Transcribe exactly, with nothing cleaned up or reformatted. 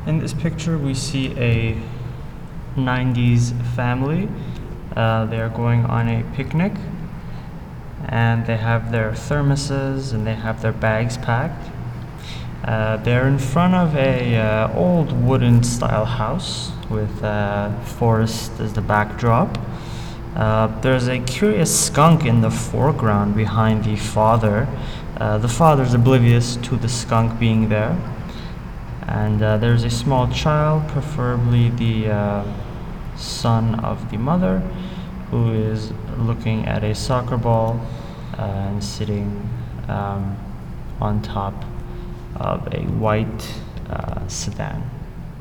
In this picture, we see a nineties family. Uh, they are going on a picnic, and they have their thermoses and they have their bags packed. Uh, they're in front of a uh, old wooden style house with uh, forest as the backdrop. Uh, there's a curious skunk in the foreground behind the father. Uh, the father's oblivious to the skunk being there. And uh, there's a small child, preferably the uh, son of the mother, who is looking at a soccer ball uh, and sitting um, on top of a white uh, sedan.